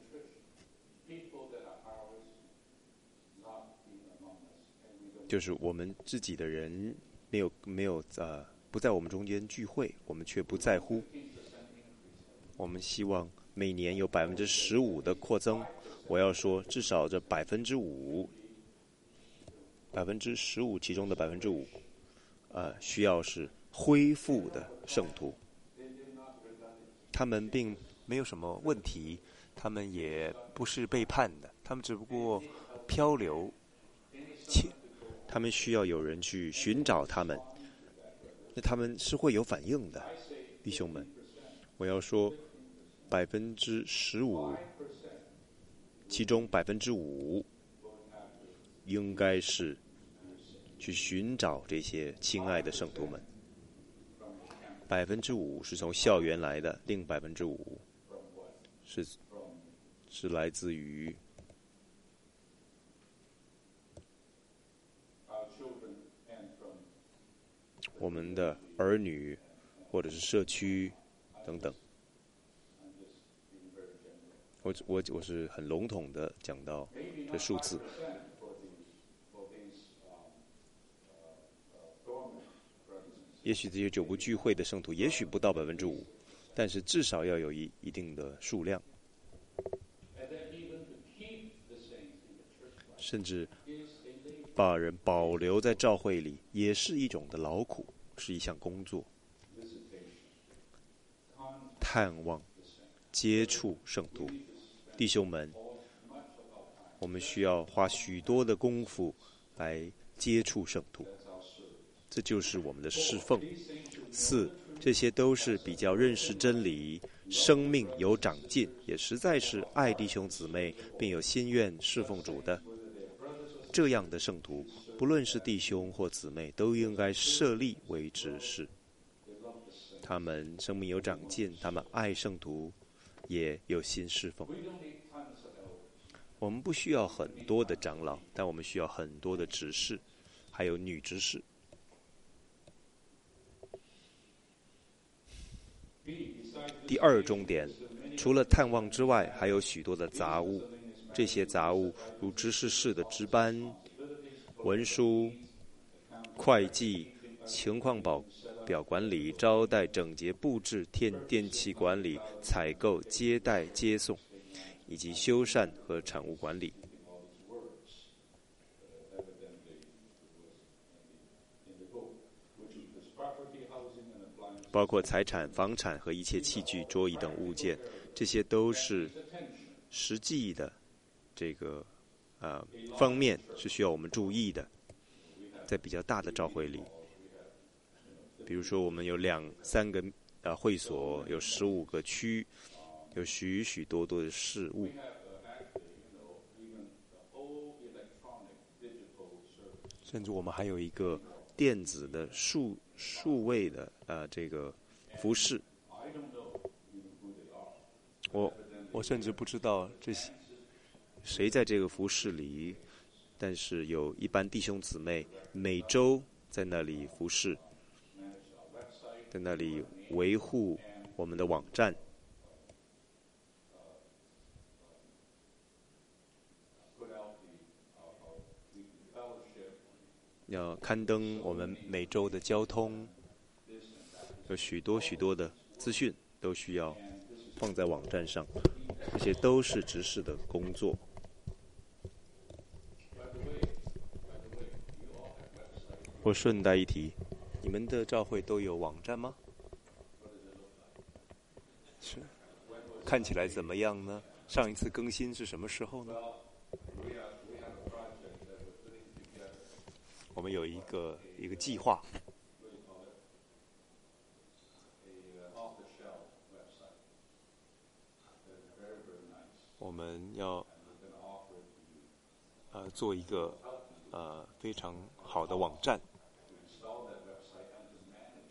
B: 就是我们自己的人没有没有呃不在我们中间聚会，我们却不在乎。我们希望每年有百分之十五的扩增，我要说至少这百分之五，百分之十五其中的百分之五，呃，需要是恢复的圣徒。他们并没有什么问题，他们也不是背叛的，他们只不过漂流，且他们需要有人去寻找他们，那他们是会有反应的，弟兄们。我要说，百分之十五，其中百分之五，应该是去寻找这些亲爱的圣徒们。百分之五是从校园来的，另百分之五是是来自于我们的儿女，或者是社区等等。我我我是很笼统的讲到这数字。也许这些久不聚会的圣徒，也许不到百分之五，但是至少要有一一定的数量。甚至把人保留在教会里，也是一种的劳苦，是一项工作。探望、接触圣徒，弟兄们，我们需要花许多的功夫来接触圣徒。这就是我们的侍奉。四，这些都是比较认识真理，生命有长进，也实在是爱弟兄姊妹，并有心愿侍奉主的。这样的圣徒，不论是弟兄或姊妹，都应该设立为执事。他们生命有长进，他们爱圣徒，也有心侍奉。我们不需要很多的长老，但我们需要很多的执事，还有女执事。第二重点，除了探望之外，还有许多的杂物。这些杂物如知识室的值班、文书、会计、情况表表管理、招待、整洁布置、电电器管理、采购、接待、接送，以及修缮和产物管理。包括财产、房产和一切器具、桌椅等物件，这些都是实际的这个呃方面是需要我们注意的。在比较大的教会里，比如说我们有两三个呃会所，有十五个区，有许许多多的事务。甚至我们还有一个电子的数数位的呃这个服饰，我我甚至不知道这些谁在这个服饰里，但是有一般弟兄姊妹每周在那里服侍，在那里维护我们的网站，要刊登我们每周的交通，有许多许多的资讯都需要放在网站上，这些都是执事的工作。我顺带一提，你们的教会都有网站吗？是，看起来怎么样呢？上一次更新是什么时候呢？我们有一个一个计划，我们要呃做一个呃非常好的网站。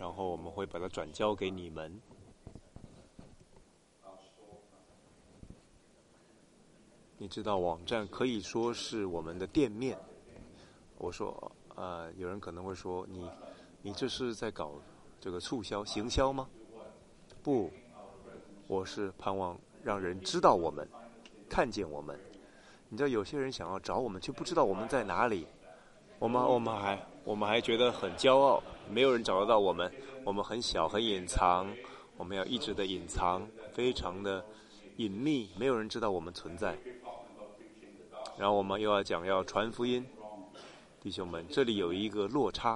B: 然后我们会把它转交给你们。你知道网站可以说是我们的店面。我说，呃，有人可能会说，你，你这是在搞这个促销、行销吗？不，我是盼望让人知道我们，看见我们。你知道，有些人想要找我们，却不知道我们在哪里。我们，我们还，我们还觉得很骄傲，没有人找得到我们。我们很小，很隐藏，我们要一直的隐藏，非常的隐秘，没有人知道我们存在。然后我们又要讲要传福音，弟兄们，这里有一个落差。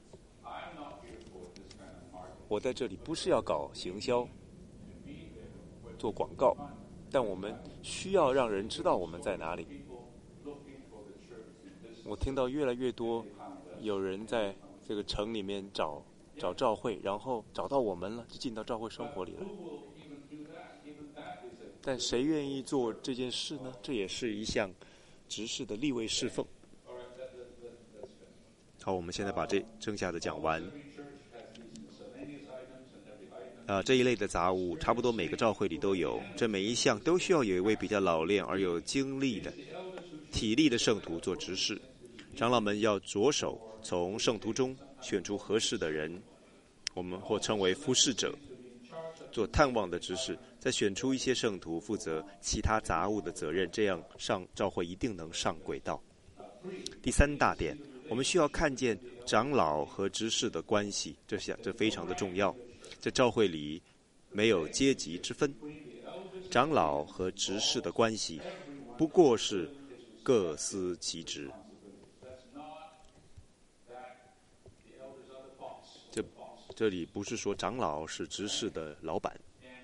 B: 我在这里不是要搞行销、做广告，但我们需要让人知道我们在哪里。我听到越来越多有人在这个城里面找找教会，然后找到我们了，就进到教会生活里了。但谁愿意做这件事呢？这也是一项执事的立位侍奉。好，我们现在把这剩下的讲完。啊、呃，这一类的杂物差不多每个教会里都有，这每一项都需要有一位比较老练而有精力的、体力的圣徒做执事。长老们要着手从圣徒中选出合适的人，我们或称为服侍者，做探望的执事，再选出一些圣徒负责其他杂物的责任，这样上教会一定能上轨道。第三大点，我们需要看见长老和执事的关系，这下这非常的重要。在教会里没有阶级之分，长老和执事的关系不过是各司其职。这这里不是说长老是执事的老板，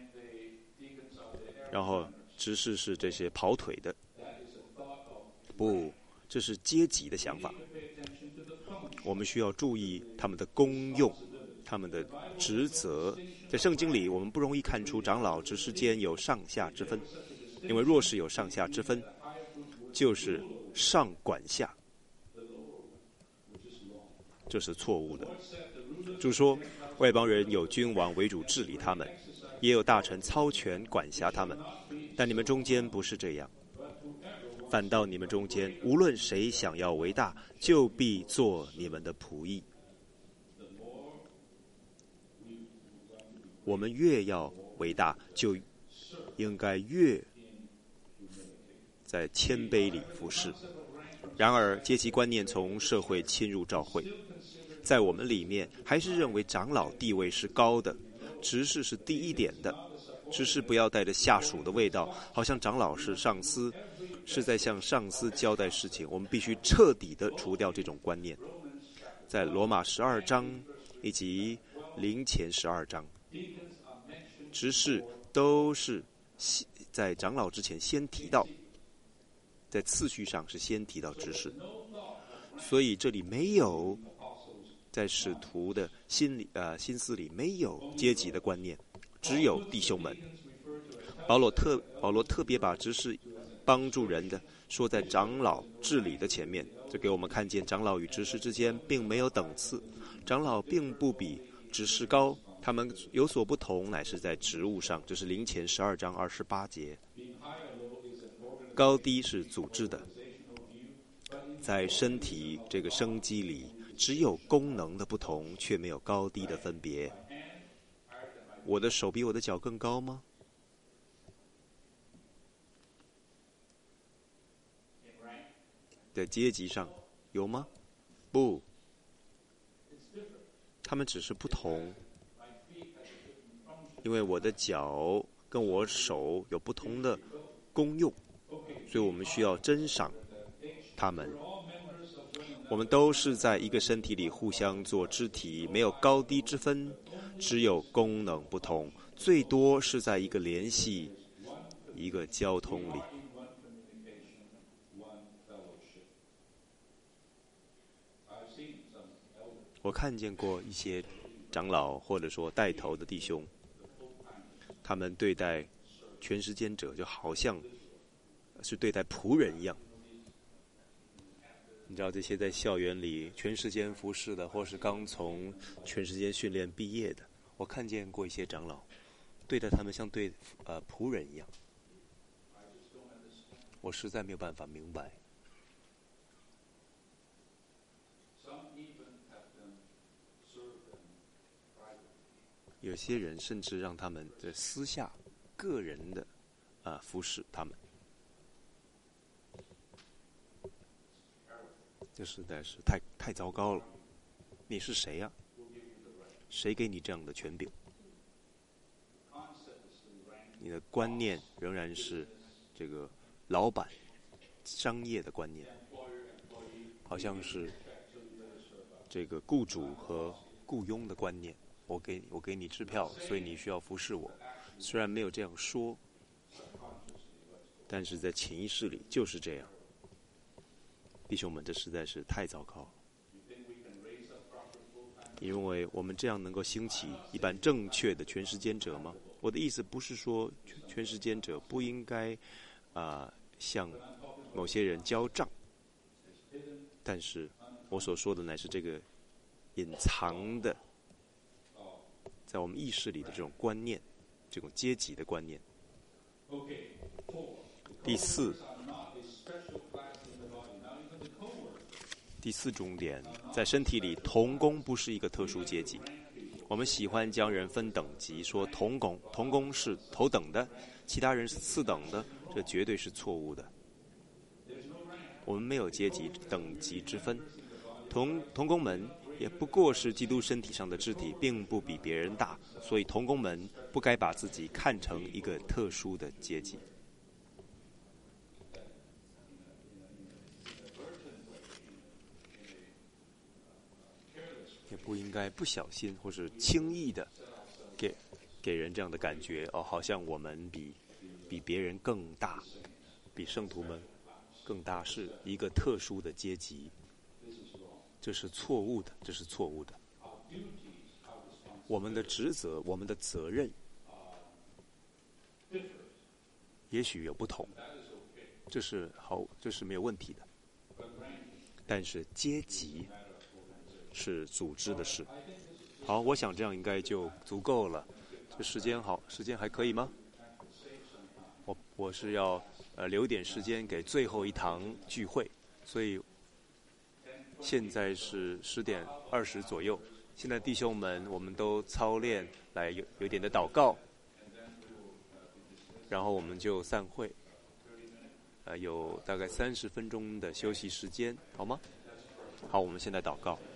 B: 然后执事是这些跑腿的，不，这是阶级的想法。我们需要注意他们的功用，他们的职责。在圣经里，我们不容易看出长老执事间有上下之分，因为若是有上下之分，就是上管下，这是错误的。主说，外邦人有君王为主治理他们，也有大臣操权管辖他们，但你们中间不是这样，反倒你们中间无论谁想要为大，就必做你们的仆役。我们越要为大，就应该越在谦卑里服侍。然而阶级观念从社会侵入教会，在我们里面还是认为长老地位是高的，执事是低一点的。执事不要带着下属的味道，好像长老是上司，是在向上司交代事情。我们必须彻底的除掉这种观念。在罗马十二章以及林前十二章，执事都是在长老之前先提到，在次序上是先提到执事，所以这里没有在使徒的心里呃心思里没有阶级的观念，只有弟兄们。保罗特保罗特别把执事帮助人的说在长老治理的前面，这给我们看见长老与执事之间并没有等次，长老并不比执事高，他们有所不同，乃是在职务上。这是林前十二章二十八节。高低是组织的，在身体这个生机里，只有功能的不同，却没有高低的分别。我的手比我的脚更高吗？在阶级上有吗？不，他们只是不同。因为我的脚跟我手有不同的功用，所以我们需要珍赏他们。我们都是在一个身体里互相做肢体，没有高低之分，只有功能不同，最多是在一个联系、一个交通里。我看见过一些长老或者说带头的弟兄，他们对待全时间者就好像是对待仆人一样， 你知道这些在校园里全时间服侍的，或是刚从全时间训练毕业的，我看见过一些长老对待他们像对呃仆人一样，我实在没有办法明白。有些人甚至让他们在私下、个人的啊、呃、服侍他们，这实在是太太糟糕了。你是谁呀、啊？谁给你这样的权柄？你的观念仍然是这个老板、商业的观念，好像是这个雇主和雇佣的观念。我给我给你支票，所以你需要服侍我。虽然没有这样说，但是在潜意识里就是这样。弟兄们，这实在是太糟糕了。你认为我们这样能够兴起一般正确的全时间者吗？我的意思不是说全时间者不应该啊、呃、向某些人交账，但是我所说的乃是这个隐藏的在我们意识里的这种观念，这种阶级的观念。第四，第四重点，在身体里，同工不是一个特殊阶级。我们喜欢将人分等级，说同工同工是头等的，其他人是次等的，这绝对是错误的。我们没有阶级等级之分，同同工们也不过是基督身体上的肢体，并不比别人大，所以同工们不该把自己看成一个特殊的阶级。也不应该不小心或是轻易的给给人这样的感觉，哦，好像我们比比别人更大，比圣徒们更大，是一个特殊的阶级。这是错误的，这是错误的。我们的职责，我们的责任，也许有不同，这是好，这是没有问题的。但是阶级是组织的事。好，我想这样应该就足够了。这时间好，时间还可以吗？我我是要呃留点时间给最后一堂聚会，所以现在是十点二十左右。现在弟兄们，我们都操练来有有点的祷告，然后我们就散会。呃，有大概三十分钟的休息时间，好吗？好，我们现在祷告。